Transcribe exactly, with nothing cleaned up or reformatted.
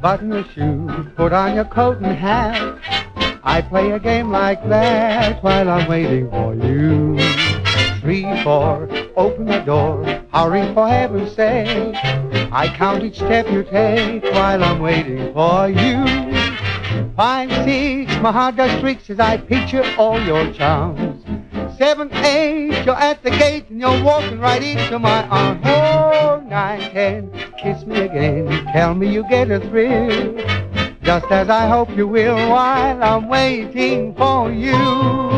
button a shoe, put on your coat and hat. I play a game like that while I'm waiting for you. Three, four, open the door, hurry for heaven's sake. I count each step you take while I'm waiting for you. Five, six, my heart does tricks as I picture all your charms. Seven, eight, you're at the gate and you're walking right into my arms. Oh, nine, ten, kiss me again, tell me you get a thrill, just as I hope you will while I'm waiting for you.